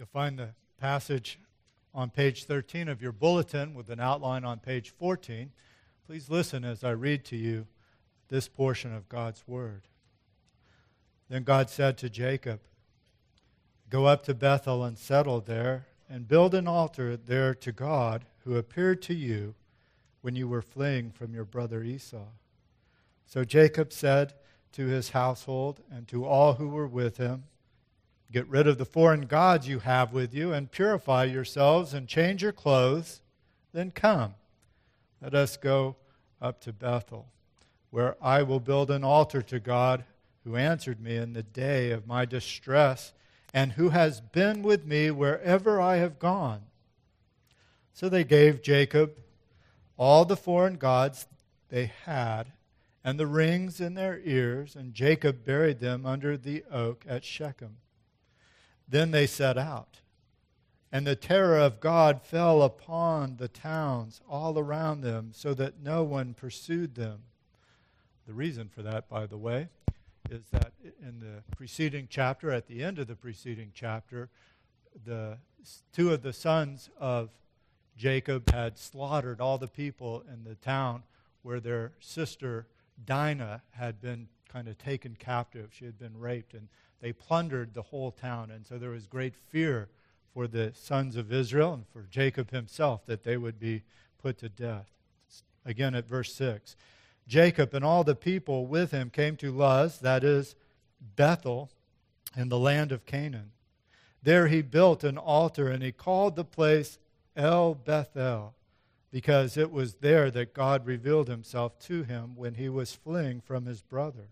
You'll find the passage on page 13 of your bulletin with an outline on page 14. Please listen as I read to you this portion of God's Word. Then God said to Jacob, "Go up to Bethel and settle there, and build an altar there to God who appeared to you when you were fleeing from your brother Esau." So Jacob said to his household and to all who were with him, "Get rid of the foreign gods you have with you, and purify yourselves, and change your clothes. Then come, let us go up to Bethel, where I will build an altar to God who answered me in the day of my distress, and who has been with me wherever I have gone." So they gave Jacob all the foreign gods they had, and the rings in their ears, and Jacob buried them under the oak at Shechem. Then they set out, and the terror of God fell upon the towns all around them, so that no one pursued them. The reason for that, by the way, is that in the preceding chapter, at the end of the preceding chapter, the two of the sons of Jacob had slaughtered all the people in the town where their sister Dinah had been kind of taken captive. She had been raped, and they plundered the whole town. And so there was great fear for the sons of Israel and for Jacob himself that they would be put to death. Again at verse 6. Jacob and all the people with him came to Luz, that is, Bethel, in the land of Canaan. There he built an altar, and he called the place El Bethel, because it was there that God revealed himself to him when he was fleeing from his brother.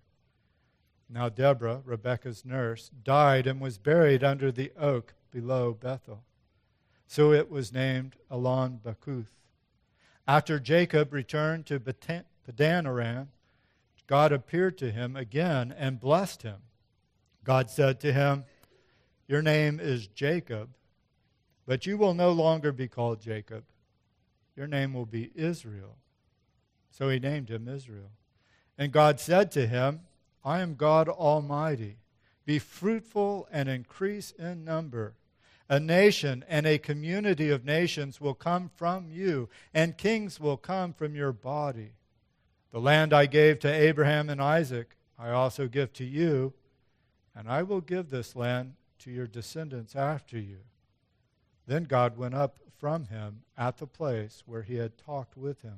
Now Deborah, Rebekah's nurse, died and was buried under the oak below Bethel. So it was named Elon Bakuth. After Jacob returned to Padan Aram, God appeared to him again and blessed him. God said to him, "Your name is Jacob, but you will no longer be called Jacob. Your name will be Israel." So he named him Israel. And God said to him, "I am God Almighty. Be fruitful and increase in number. A nation and a community of nations will come from you, and kings will come from your body. The land I gave to Abraham and Isaac, I also give to you, and I will give this land to your descendants after you." Then God went up from him at the place where he had talked with him.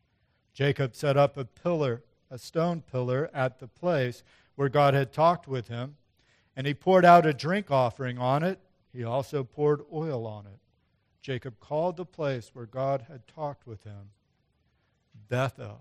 Jacob set up a stone pillar at the place where God had talked with him, and he poured out a drink offering on it. He also poured oil on it. Jacob called the place where God had talked with him Bethel.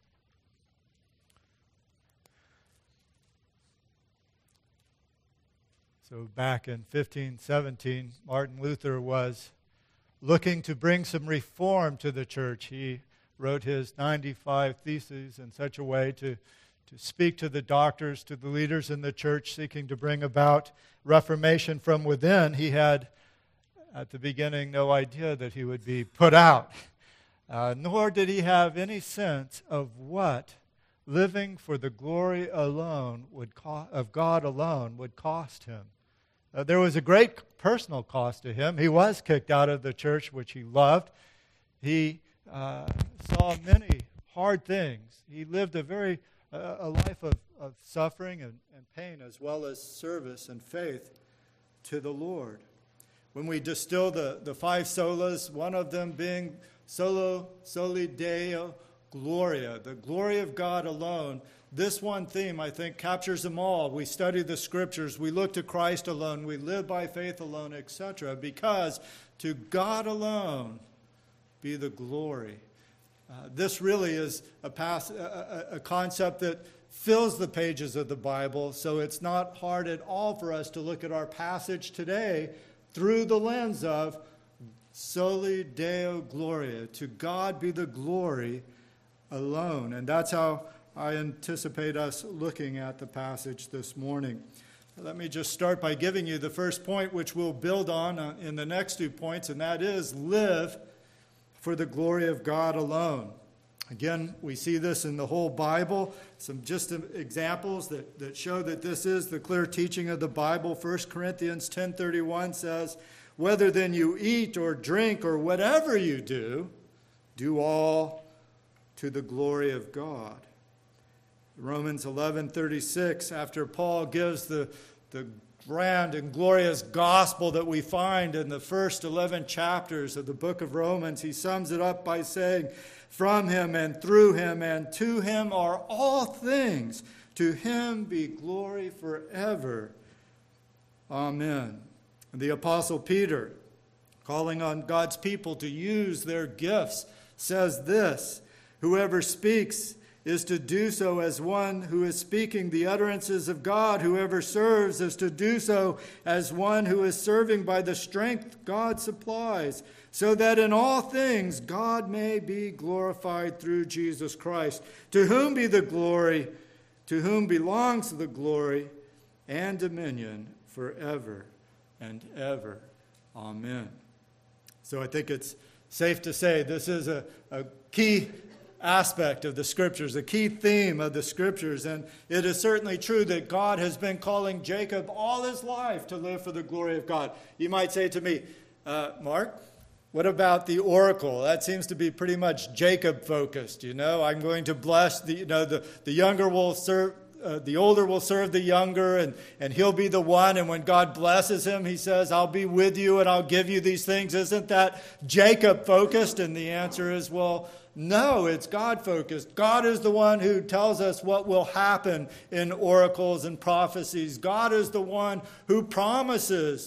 So back in 1517, Martin Luther was looking to bring some reform to the church. He wrote his 95 Theses in such a way to speak to the doctors, to the leaders in the church, seeking to bring about reformation from within. He had, at the beginning, no idea that he would be put out, nor did he have any sense of what living for the glory alone of God alone would cost him. There was a great personal cost to him. He was kicked out of the church which he loved. He saw many hard things. He lived a life of suffering and pain, as well as service and faith to the Lord. When we distill the five solas, one of them being soli Deo Gloria, the glory of God alone, this one theme, I think, captures them all. We study the Scriptures, we look to Christ alone, we live by faith alone, etc., because to God alone be the glory. This really is a concept that fills the pages of the Bible, so it's not hard at all for us to look at our passage today through the lens of Soli Deo Gloria. To God be the glory alone. And that's how I anticipate us looking at the passage this morning. Let me just start by giving you the first point, which we'll build on in the next 2 points, and that is live for the glory of God alone. Again, we see this in the whole Bible. Some just examples that show that this is the clear teaching of the Bible. 1 Corinthians 10:31 says, "Whether then you eat or drink or whatever you do, do all to the glory of God." Romans 11:36, after Paul gives the grand and glorious gospel that we find in the first 11 chapters of the book of Romans, he sums it up by saying, "From him and through him and to him are all things. To him be glory forever. Amen." And the Apostle Peter, calling on God's people to use their gifts, says this, "Whoever speaks is to do so as one who is speaking the utterances of God. Whoever serves is to do so as one who is serving by the strength God supplies, so that in all things God may be glorified through Jesus Christ, to whom be the glory, to whom belongs the glory and dominion forever and ever. Amen." So I think it's safe to say this is a key aspect of the Scriptures, a key theme of the Scriptures. And it is certainly true that God has been calling Jacob all his life to live for the glory of God. You might say to me, Mark, what about the oracle? That seems to be pretty much Jacob-focused. I'm going to bless the younger will serve. The older will serve the younger, and he'll be the one. And when God blesses him, he says, "I'll be with you and I'll give you these things." Isn't that Jacob-focused? And the answer is, well, no, it's God-focused. God is the one who tells us what will happen in oracles and prophecies. God is the one who promises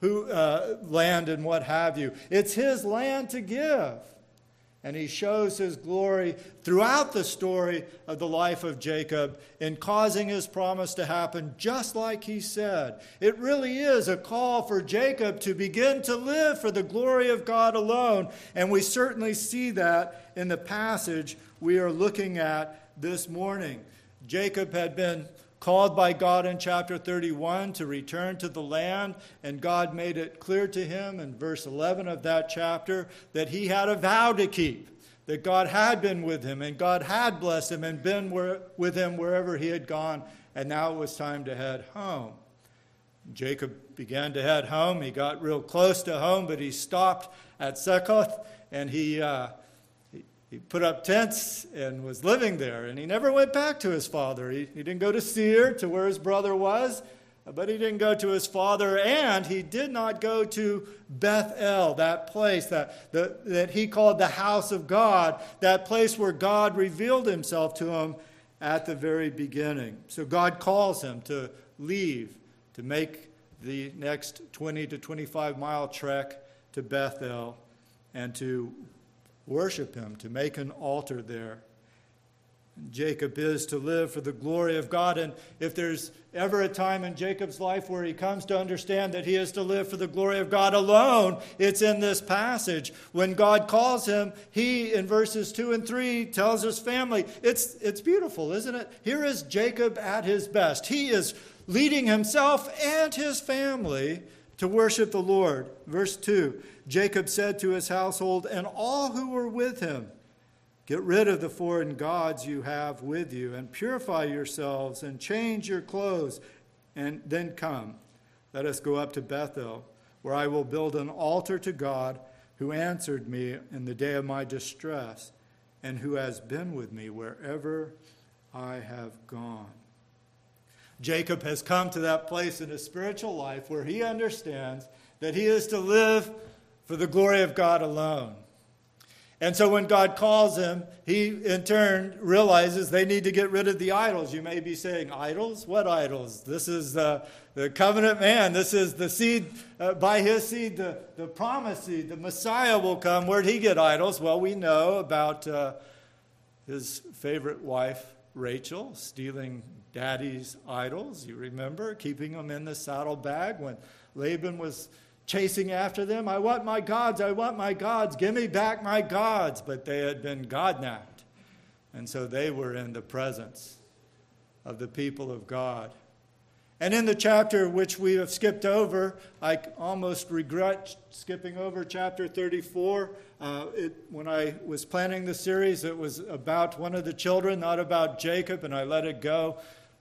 land and what have you. It's his land to give. And he shows his glory throughout the story of the life of Jacob in causing his promise to happen just like he said. It really is a call for Jacob to begin to live for the glory of God alone. And we certainly see that in the passage we are looking at this morning. Jacob had been called by God in chapter 31 to return to the land, and God made it clear to him in verse 11 of that chapter that he had a vow to keep, that God had been with him and God had blessed him and been with him wherever he had gone, and now it was time to head home. Jacob began to head home. He got real close to home, but he stopped at Succoth, and he put up tents and was living there. And he never went back to his father. He didn't go to Seir, to where his brother was, but he didn't go to his father. And he did not go to Bethel, that place that he called the house of God, that place where God revealed himself to him at the very beginning. So God calls him to leave, to make the next 20 to 25 mile trek to Bethel and to worship him, to make an altar there. Jacob is to live for the glory of God. And if there's ever a time in Jacob's life where he comes to understand that he is to live for the glory of God alone, it's in this passage. When God calls him, he, in verses 2 and 3, tells his family. It's beautiful, isn't it? Here is Jacob at his best. He is leading himself and his family to worship the Lord. Verse 2, Jacob said to his household and all who were with him, "Get rid of the foreign gods you have with you and purify yourselves and change your clothes, and then come. Let us go up to Bethel, where I will build an altar to God who answered me in the day of my distress and who has been with me wherever I have gone." Jacob has come to that place in his spiritual life where he understands that he is to live for the glory of God alone. And so when God calls him, he in turn realizes they need to get rid of the idols. You may be saying, idols? What idols? This is the covenant man. This is the seed, by his seed, the promised seed. The Messiah will come. Where'd he get idols? Well, we know about his favorite wife, Rachel, stealing Daddy's idols. You remember, keeping them in the saddlebag when Laban was chasing after them. "I want my gods, I want my gods, give me back my gods." But they had been God-napped. And so they were in the presence of the people of God. And in the chapter which we have skipped over, I almost regret skipping over chapter 34. When I was planning the series, it was about one of the children, not about Jacob, and I let it go.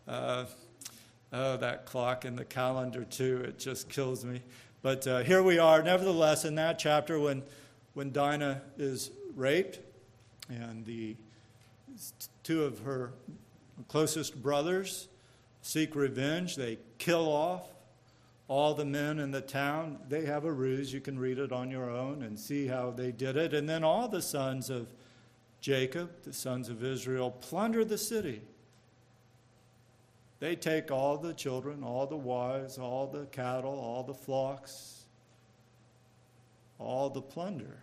That clock in the calendar, too, it just kills me. But here we are, nevertheless, in that chapter when Dinah is raped, and the two of her closest brothers seek revenge. They kill off all the men in the town. They have a ruse. You can read it on your own and see how they did it. And then all the sons of Jacob, the sons of Israel, plunder the city. They take all the children, all the wives, all the cattle, all the flocks, all the plunder,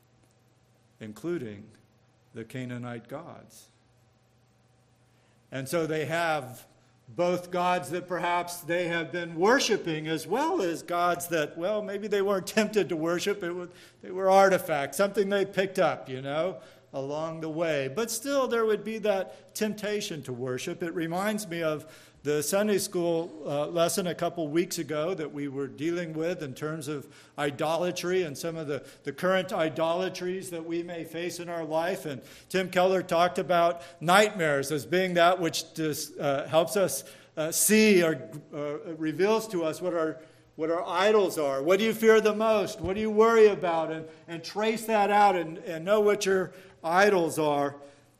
including the Canaanite gods. And so they have both gods that perhaps they have been worshiping, as well as gods that, well, maybe they weren't tempted to worship. They were artifacts, something they picked up, along the way. But still, there would be that temptation to worship. It reminds me of the Sunday school lesson a couple weeks ago that we were dealing with in terms of idolatry and some of the current idolatries that we may face in our life. And Tim Keller talked about nightmares as being that which helps us see or reveals to us what our idols are. What do you fear the most? What do you worry about? And trace that out and know what your idols are.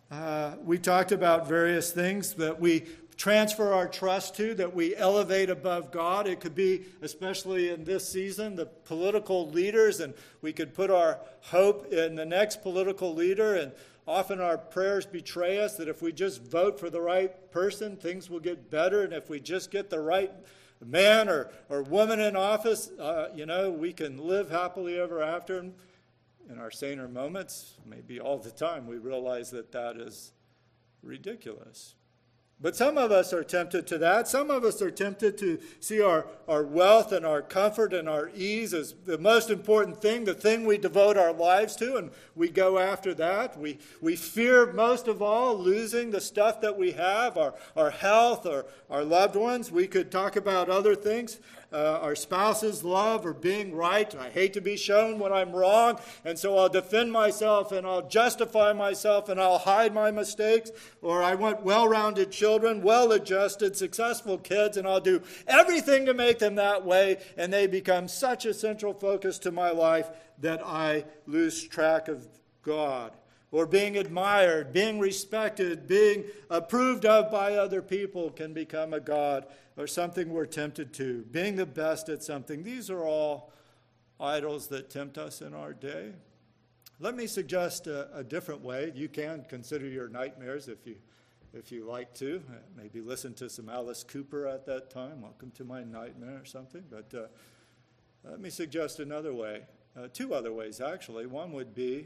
We talked about various things that we transfer our trust to, that we elevate above God. It could be, especially in this season, the political leaders, and we could put our hope in the next political leader. And often our prayers betray us that if we just vote for the right person, things will get better. And if we just get the right man or woman in office, we can live happily ever after. And in our saner moments, maybe all the time, we realize that is ridiculous. But some of us are tempted to that. Some of us are tempted to see our wealth and our comfort and our ease as the most important thing, the thing we devote our lives to, and we go after that. We fear most of all losing the stuff that we have, our health, or our loved ones. We could talk about other things, our spouse's love or being right. I hate to be shown when I'm wrong, and so I'll defend myself and I'll justify myself and I'll hide my mistakes. Or I want well-rounded children, well-adjusted, successful kids, and I'll do everything to make them that way, and they become such a central focus to my life that I lose track of God. Or being admired, being respected, being approved of by other people can become a god or something we're tempted to. Being the best at something. These are all idols that tempt us in our day. Let me suggest a different way. You can consider your nightmares if you like to. Maybe listen to some Alice Cooper at that time. Welcome to my nightmare or something. But let me suggest another way. Two other ways, actually. One would be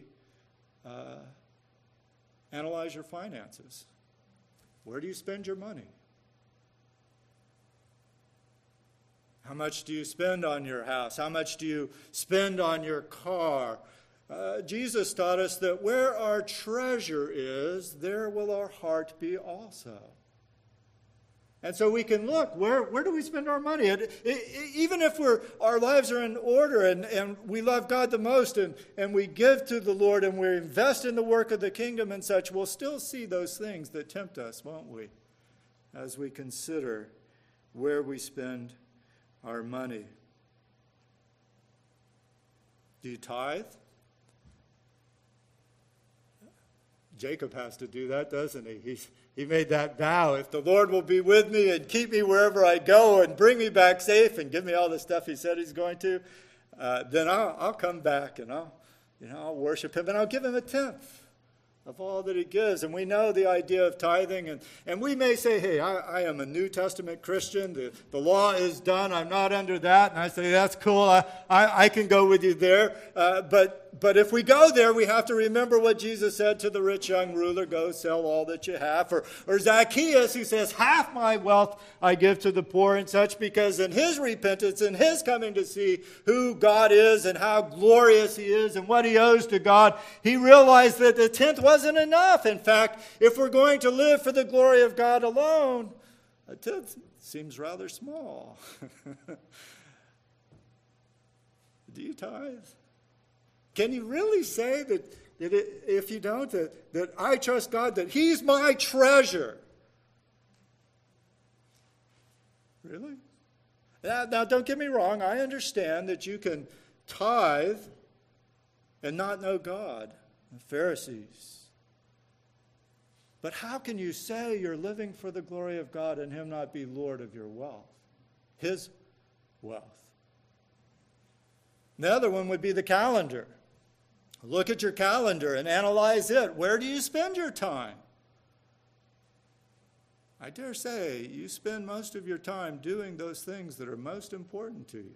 analyze your finances. Where do you spend your money? How much do you spend on your house? How much do you spend on your car? Jesus taught us that where our treasure is, there will our heart be also. And so we can look, where do we spend our money? Even if our lives are in order and we love God the most and we give to the Lord and we invest in the work of the kingdom and such, we'll still see those things that tempt us, won't we? As we consider where we spend our money. Do you tithe? Jacob has to do that, doesn't he? He made that vow. If the Lord will be with me and keep me wherever I go and bring me back safe and give me all the stuff he said he's going to, then I'll come back and I'll worship him and I'll give him a tenth of all that he gives. And we know the idea of tithing. And we may say, hey, I am a New Testament Christian. The law is done. I'm not under that. And I say, that's cool. I can go with you there. But if we go there, we have to remember what Jesus said to the rich young ruler, go sell all that you have. Or Zacchaeus, who says, half my wealth I give to the poor and such, because in his repentance, in his coming to see who God is and how glorious he is and what he owes to God, he realized that the tenth wasn't enough. In fact, if we're going to live for the glory of God alone, A tenth seems rather small. Do you tithe? Can you really say that if you don't, that I trust God, that He's my treasure? Really? Now, don't get me wrong. I understand that you can tithe and not know God, the Pharisees. But how can you say you're living for the glory of God and Him not be Lord of your wealth? His wealth. The other one would be the calendar. Look at your calendar and analyze it. Where do you spend your time? I dare say you spend most of your time doing those things that are most important to you.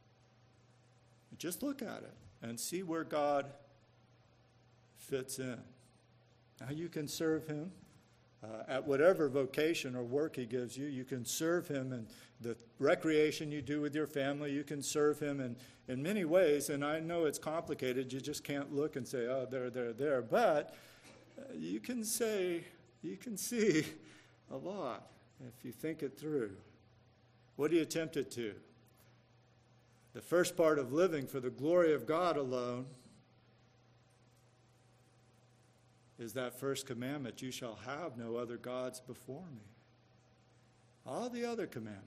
Just look at it and see where God fits in. Now you can serve Him at whatever vocation or work He gives you. You can serve Him in the recreation you do with your family. You can serve Him in many ways, and I know it's complicated. You just can't look and say, oh, there. But you can see a lot if you think it through. What are you tempted to? The first part of living for the glory of God alone is that first commandment, you shall have no other gods before me. All the other commandments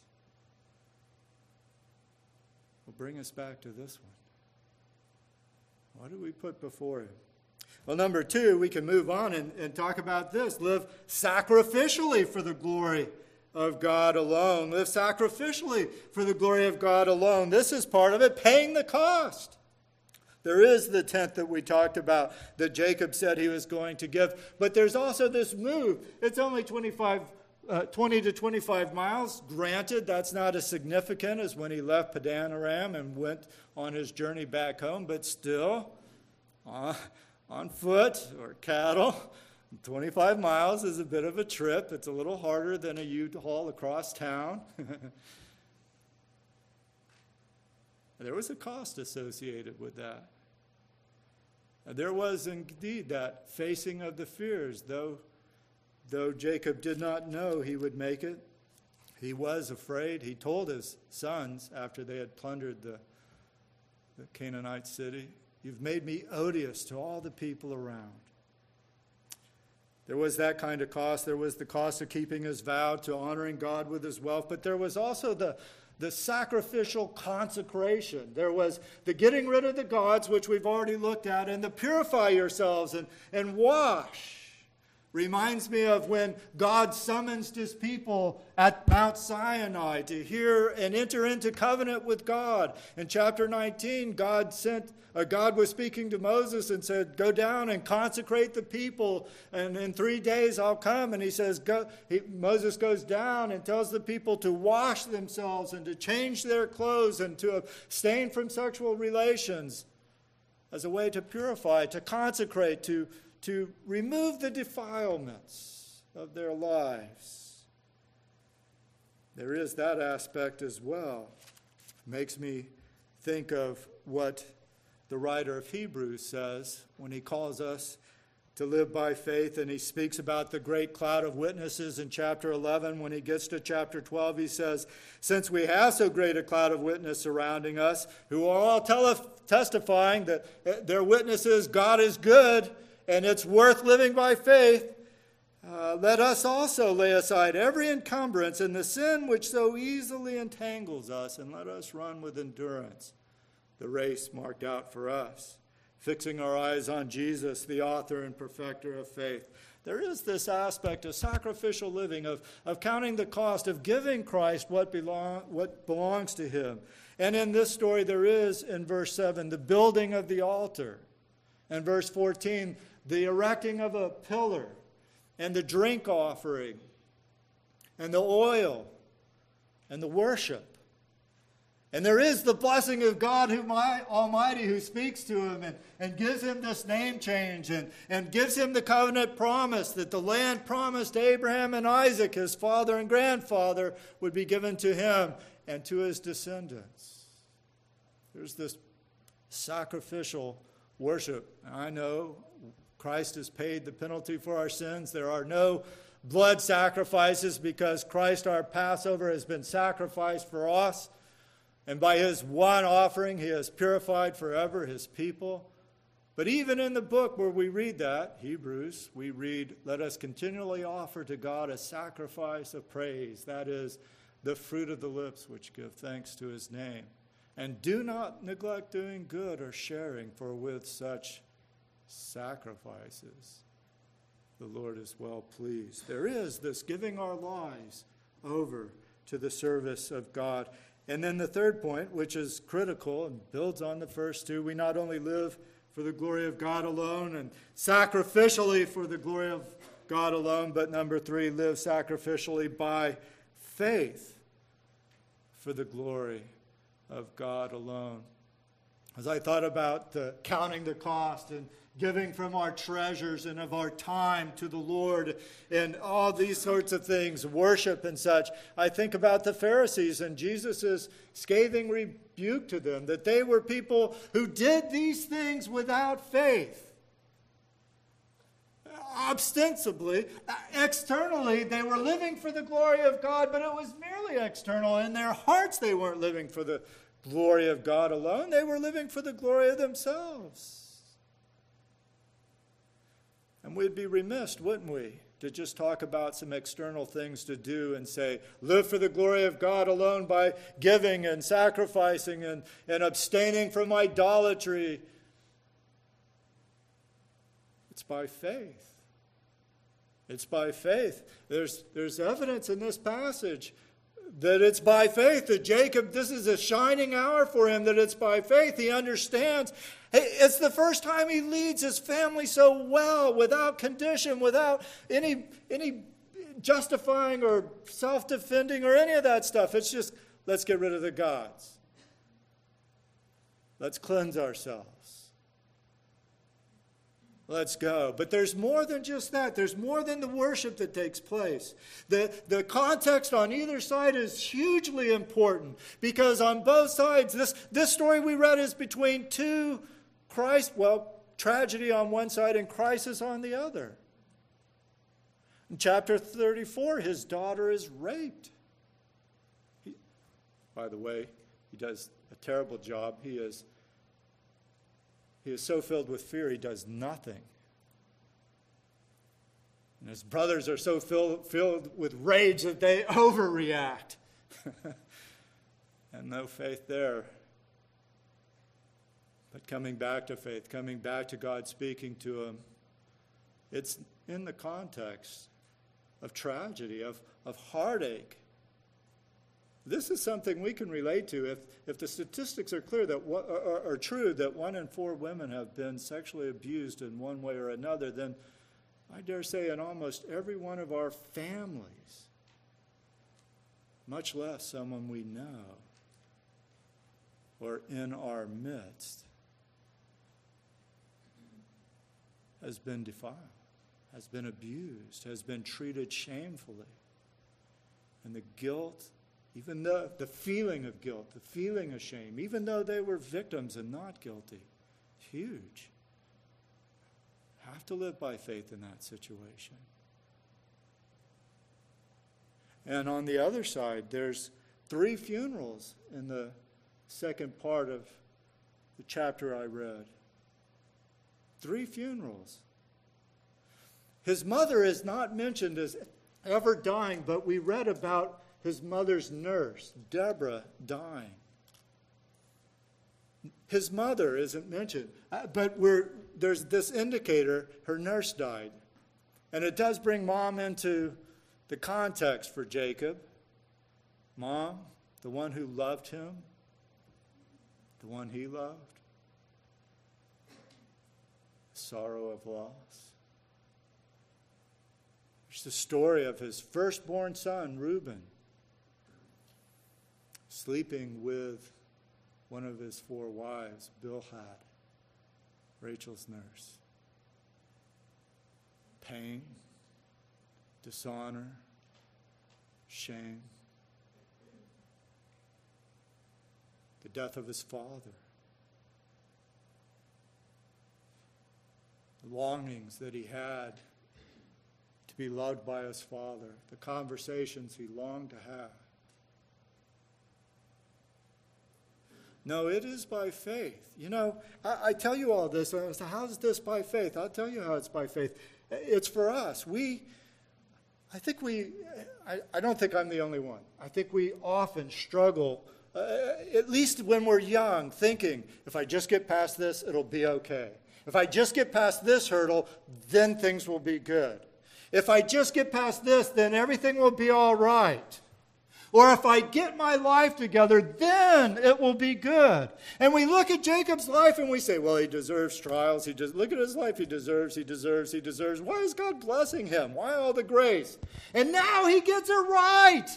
will bring us back to this one. What do we put before Him? Well, number 2, we can move on and talk about this. Live sacrificially for the glory of God alone. Live sacrificially for the glory of God alone. This is part of it, paying the cost. There is the tenth that we talked about that Jacob said he was going to give. But there's also this move. It's only 20 to 25 miles. Granted, that's not as significant as when he left Padan Aram and went on his journey back home. But still, on foot or cattle, 25 miles is a bit of a trip. It's a little harder than a U-Haul across town. There was a cost associated with that. There was indeed that facing of the fears. Though Jacob did not know he would make it, he was afraid. He told his sons after they had plundered the Canaanite city, "You've made me odious to all the people around." There was that kind of cost. There was the cost of keeping his vow to honoring God with his wealth, but there was also the sacrificial consecration. There was the getting rid of the gods, which we've already looked at, and the purify yourselves and wash. Reminds me of when God summons His people at Mount Sinai to hear and enter into covenant with God. In chapter 19, God was speaking to Moses and said, "Go down and consecrate the people, and in 3 days I'll come." And he says, Moses goes down and tells the people to wash themselves and to change their clothes and to abstain from sexual relations as a way to purify, to consecrate, to remove the defilements of their lives. There is that aspect as well. Makes me think of what the writer of Hebrews says when he calls us to live by faith, and he speaks about the great cloud of witnesses in chapter 11. When he gets to chapter 12, he says, "Since we have so great a cloud of witnesses surrounding us, who are all testifying that their witnesses, God is good, and it's worth living by faith, let us also lay aside every encumbrance and the sin which so easily entangles us, and let us run with endurance the race marked out for us, fixing our eyes on Jesus, the author and perfecter of faith." There is this aspect of sacrificial living, of counting the cost, of giving Christ what belongs to Him. And in this story there is, in verse 7, the building of the altar. And verse 14, the erecting of a pillar, and the drink offering, and the oil, and the worship. And there is the blessing of God Almighty who speaks to him and gives him this name change and gives him the covenant promise that the land promised Abraham and Isaac, his father and grandfather, would be given to him and to his descendants. There's this sacrificial worship. I know Christ has paid the penalty for our sins. There are no blood sacrifices because Christ, our Passover, has been sacrificed for us. And by his one offering, he has purified forever his people. But even in the book where we read that, Hebrews, we read, let us continually offer to God a sacrifice of praise. That is the fruit of the lips which give thanks to his name. And do not neglect doing good or sharing, for with such sacrifices the Lord is well pleased. There is this giving our lives over to the service of God. And then the third point, which is critical and builds on the first two, we not only live for the glory of God alone and sacrificially for the glory of God alone, but number three, live sacrificially by faith for the glory of God alone. As I thought about counting the cost and giving from our treasures and of our time to the Lord and all these sorts of things, worship and such, I think about the Pharisees and Jesus' scathing rebuke to them, that they were people who did these things without faith. Ostensibly, externally, they were living for the glory of God, but it was merely external. In their hearts, they weren't living for the glory of God alone. They were living for the glory of themselves. And we'd be remiss, wouldn't we, to just talk about some external things to do and say, live for the glory of God alone by giving and sacrificing and abstaining from idolatry. It's by faith. It's by faith. There's evidence in this passage that it's by faith that Jacob, this is a shining hour for him, that it's by faith. He understands. It's the first time he leads his family so well, without condition, without any justifying or self-defending or any of that stuff. It's just, let's get rid of the gods. Let's cleanse ourselves. Let's go. But there's more than just that. There's more than the worship that takes place. The context on either side is hugely important, because on both sides, this story we read is between two tragedy on one side and crisis on the other. In chapter 34, his daughter is raped. By the way, he does a terrible job. He is so filled with fear, he does nothing. And his brothers are so filled with rage that they overreact. And no faith there. But coming back to faith, coming back to God speaking to him, it's in the context of tragedy, of heartache. This is something we can relate to. If the statistics are clear, that are true, that 1 in 4 women have been sexually abused in one way or another, then I dare say in almost every one of our families, much less someone we know or in our midst, has been defiled, has been abused, has been treated shamefully. And the guilt, even the feeling of guilt, the feeling of shame, even though they were victims and not guilty, huge. Have to live by faith in that situation. And on the other side, there's 3 funerals in the second part of the chapter I read. 3 funerals. His mother is not mentioned as ever dying, but we read about his mother's nurse, Deborah, dying. His mother isn't mentioned, but there's this indicator, her nurse died. And it does bring Mom into the context for Jacob. Mom, the one who loved him, the one he loved. Sorrow of loss. There's the story of his firstborn son, Reuben, sleeping with one of his 4 wives, Bilhah, Rachel's nurse. Pain, dishonor, shame. The death of his father. The longings that he had to be loved by his Father, the conversations he longed to have. No, it is by faith. You know, I tell you all this. So how is this by faith? I'll tell you how it's by faith. It's for us. I don't think I'm the only one. I think we often struggle, at least when we're young, thinking, if I just get past this, it'll be okay. If I just get past this hurdle, then things will be good. If I just get past this, then everything will be all right. Or if I get my life together, then it will be good. And we look at Jacob's life and we say, well, he deserves trials. Look at his life. He deserves. Why is God blessing him? Why all the grace? And now he gets it right.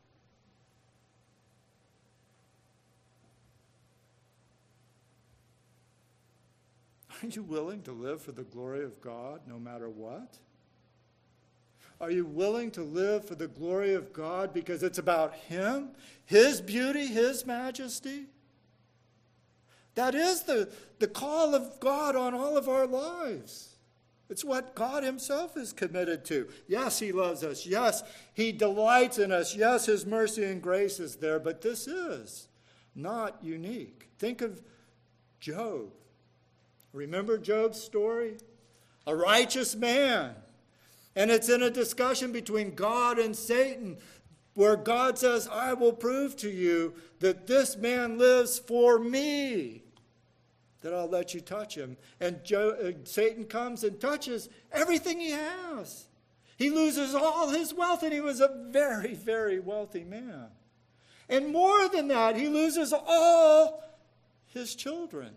Are you willing to live for the glory of God no matter what? Are you willing to live for the glory of God because it's about him, his beauty, his majesty? That is the call of God on all of our lives. It's what God himself is committed to. Yes, he loves us. Yes, he delights in us. Yes, his mercy and grace is there. But this is not unique. Think of Job. Remember Job's story? A righteous man. And it's in a discussion between God and Satan where God says, I will prove to you that this man lives for me, that I'll let you touch him. And Satan comes and touches everything he has. He loses all his wealth, and he was a very, very wealthy man. And more than that, he loses all his children.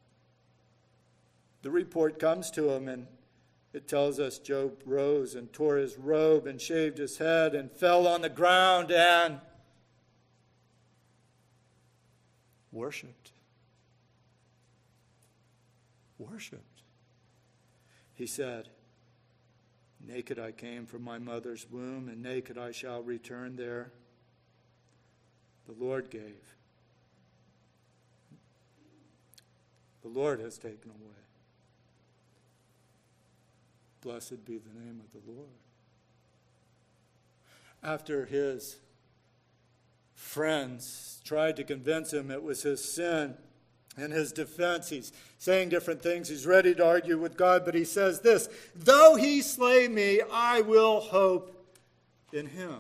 The report comes to him, and it tells us Job rose and tore his robe and shaved his head and fell on the ground and worshipped. Worshipped. He said, naked I came from my mother's womb, and naked I shall return there. The Lord gave. The Lord has taken away. Blessed be the name of the Lord. After his friends tried to convince him it was his sin, in his defense, he's saying different things. He's ready to argue with God, but he says this, though he slay me, I will hope in him.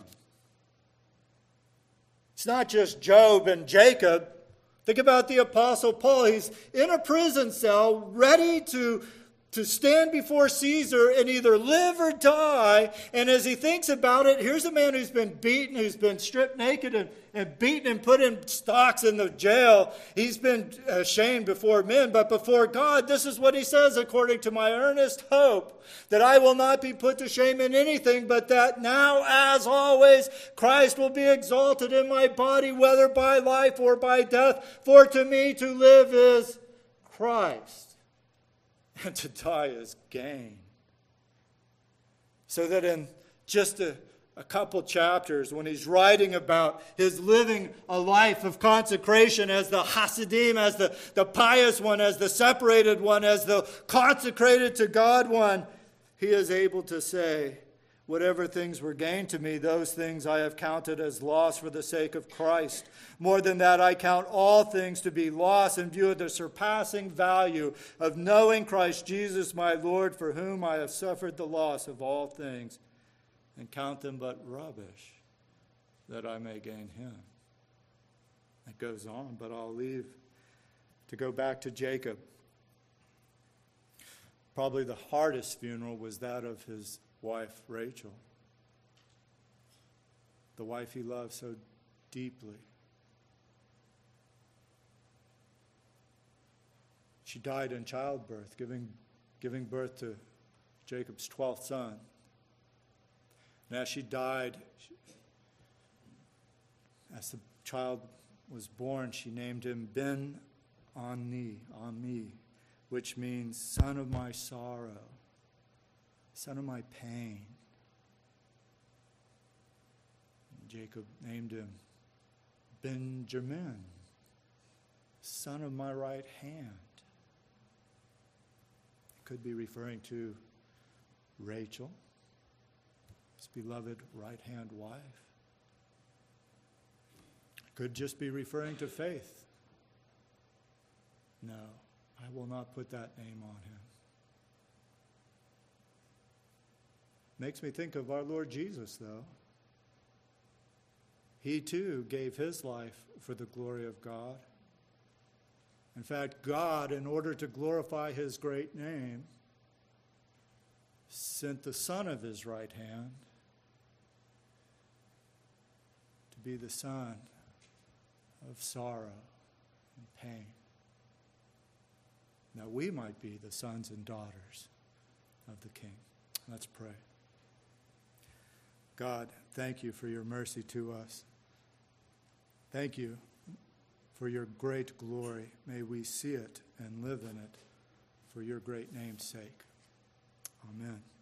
It's not just Job and Jacob. Think about the Apostle Paul. He's in a prison cell, ready to stand before Caesar and either live or die. And as he thinks about it, here's a man who's been beaten, who's been stripped naked and beaten and put in stocks in the jail. He's been ashamed before men, but before God, this is what he says, according to my earnest hope, that I will not be put to shame in anything, but that now, as always, Christ will be exalted in my body, whether by life or by death. For to me to live is Christ, and to die is gain. So that in just a couple chapters, when he's writing about his living a life of consecration as the Hasidim, as the pious one, as the separated one, as the consecrated to God one, he is able to say, whatever things were gained to me, those things I have counted as loss for the sake of Christ. More than that, I count all things to be loss in view of the surpassing value of knowing Christ Jesus my Lord, for whom I have suffered the loss of all things, and count them but rubbish, that I may gain him. It goes on, but I'll leave to go back to Jacob. Probably the hardest funeral was that of his wife, Rachel, the wife he loved so deeply. She died in childbirth, giving birth to Jacob's 12th son. And as she died, as the child was born, she named him Ben-Ani, which means son of my sorrow, son of my pain. And Jacob named him Benjamin, son of my right hand. It could be referring to Rachel, beloved right-hand wife. Could just be referring to faith. No, I will not put that name on him. Makes me think of our Lord Jesus, though. He too gave his life for the glory of God. In fact, God, in order to glorify his great name, sent the Son of his right hand to be the Son of sorrow and pain. Now we might be the sons and daughters of the King. Let's pray. God, thank you for your mercy to us. Thank you for your great glory. May we see it and live in it for your great name's sake. Amen.